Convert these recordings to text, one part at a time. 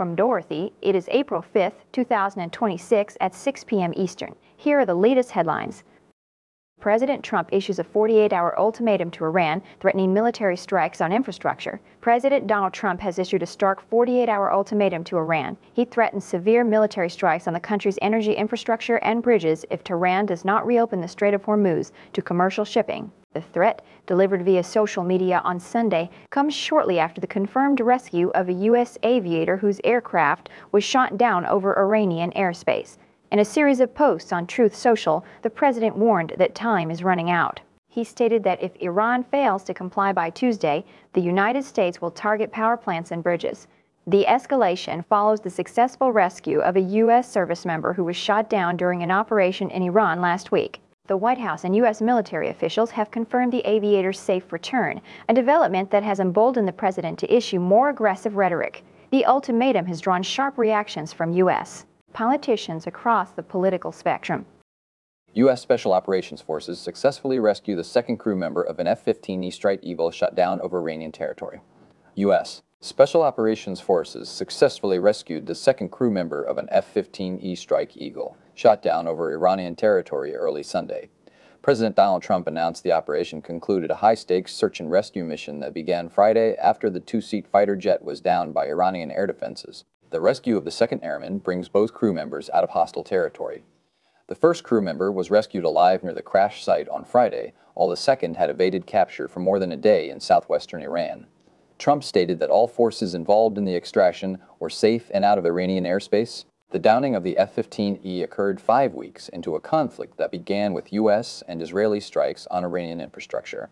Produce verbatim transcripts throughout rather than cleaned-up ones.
from Dorothy. It is April fifth, two thousand twenty-six at six p m Eastern. Here are the latest headlines. President Trump issues a forty-eight hour ultimatum to Iran, threatening military strikes on infrastructure. President Donald Trump has issued a stark forty-eight hour ultimatum to Iran. He threatens severe military strikes on the country's energy infrastructure and bridges if Tehran does not reopen the Strait of Hormuz to commercial shipping. The threat, delivered via social media on Sunday, comes shortly after the confirmed rescue of a U S aviator whose aircraft was shot down over Iranian airspace. In a series of posts on Truth Social, the president warned that time is running out. He stated that if Iran fails to comply by Tuesday, the United States will target power plants and bridges. The escalation follows the successful rescue of a U S service member who was shot down during an operation in Iran last week. The White House and U S military officials have confirmed the aviator's safe return, a development that has emboldened the president to issue more aggressive rhetoric. The ultimatum has drawn sharp reactions from U S politicians across the political spectrum. U S Special Operations Forces successfully rescue the second crew member of an F fifteen E Strike Eagle shot down over Iranian territory. U S Special Operations Forces successfully rescued the second crew member of an F fifteen E Strike Eagle shot down over Iranian territory early Sunday. President Donald Trump announced the operation concluded a high-stakes search and rescue mission that began Friday after the two-seat fighter jet was downed by Iranian air defenses. The rescue of the second airman brings both crew members out of hostile territory. The first crew member was rescued alive near the crash site on Friday, while the second had evaded capture for more than a day in southwestern Iran. Trump stated that all forces involved in the extraction were safe and out of Iranian airspace. The downing of the F fifteen E occurred five weeks into a conflict that began with U S and Israeli strikes on Iranian infrastructure.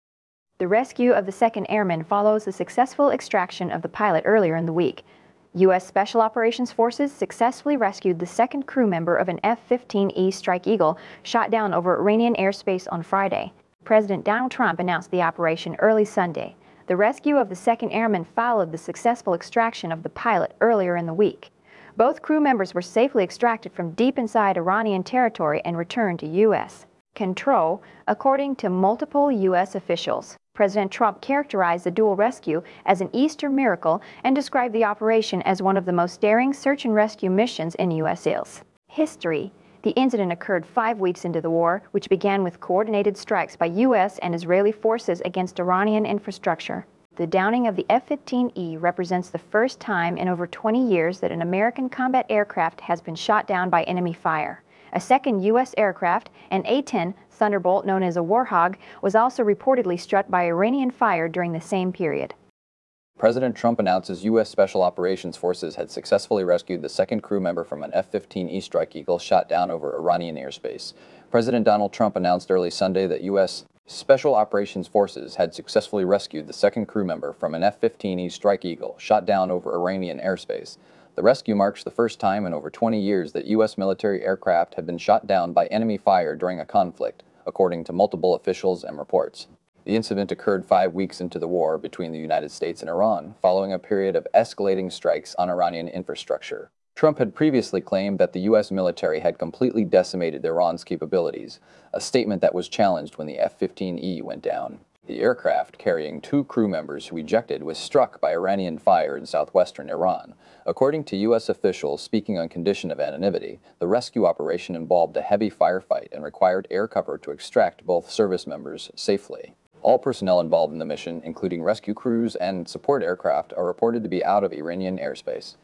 The rescue of the second airman follows the successful extraction of the pilot earlier in the week. U S Special Operations Forces successfully rescued the second crew member of an F fifteen E Strike Eagle shot down over Iranian airspace on Friday. President Donald Trump announced the operation early Sunday. The rescue of the second airman followed the successful extraction of the pilot earlier in the week. Both crew members were safely extracted from deep inside Iranian territory and returned to U S control, according to multiple U S officials. President Trump characterized the dual rescue as an Easter miracle and described the operation as one of the most daring search and rescue missions in U S history. The incident occurred five weeks into the war, which began with coordinated strikes by U S and Israeli forces against Iranian infrastructure. The downing of the F fifteen E represents the first time in over twenty years that an American combat aircraft has been shot down by enemy fire. A second U S aircraft, an A ten Thunderbolt known as a Warhog, was also reportedly struck by Iranian fire during the same period. President Trump announces U S Special Operations Forces had successfully rescued the second crew member from an F fifteen E Strike Eagle shot down over Iranian airspace. President Donald Trump announced early Sunday that U S Special Operations Forces had successfully rescued the second crew member from an F fifteen E Strike Eagle shot down over Iranian airspace. The rescue marks the first time in over twenty years that U S military aircraft have been shot down by enemy fire during a conflict, according to multiple officials and reports. The incident occurred five weeks into the war between the United States and Iran, following a period of escalating strikes on Iranian infrastructure. Trump had previously claimed that the U S military had completely decimated Iran's capabilities, a statement that was challenged when the F fifteen E went down. The aircraft, carrying two crew members who ejected, was struck by Iranian fire in southwestern Iran. According to U S officials speaking on condition of anonymity, the rescue operation involved a heavy firefight and required air cover to extract both service members safely. All personnel involved in the mission, including rescue crews and support aircraft, are reported to be out of Iranian airspace.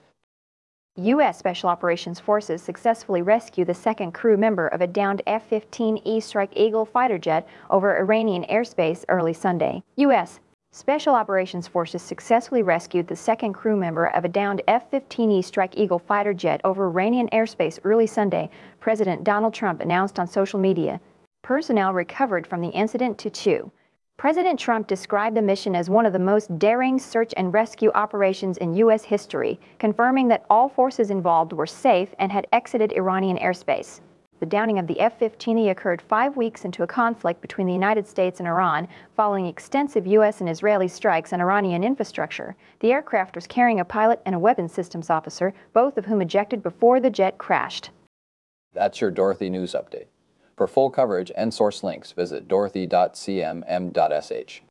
U S Special Operations Forces successfully rescued the second crew member of a downed F fifteen E Strike Eagle fighter jet over Iranian airspace early Sunday. U S Special Operations Forces successfully rescued the second crew member of a downed F fifteen E Strike Eagle fighter jet over Iranian airspace early Sunday, President Donald Trump announced on social media. Personnel recovered from the incident to chew. President Trump described the mission as one of the most daring search and rescue operations in U S history, confirming that all forces involved were safe and had exited Iranian airspace. The downing of the F fifteen E occurred five weeks into a conflict between the United States and Iran, following extensive U S and Israeli strikes on Iranian infrastructure. The aircraft was carrying a pilot and a weapons systems officer, both of whom ejected before the jet crashed. That's your Dorothy News Update. For full coverage and source links, visit dorothy dot c m m dot s h.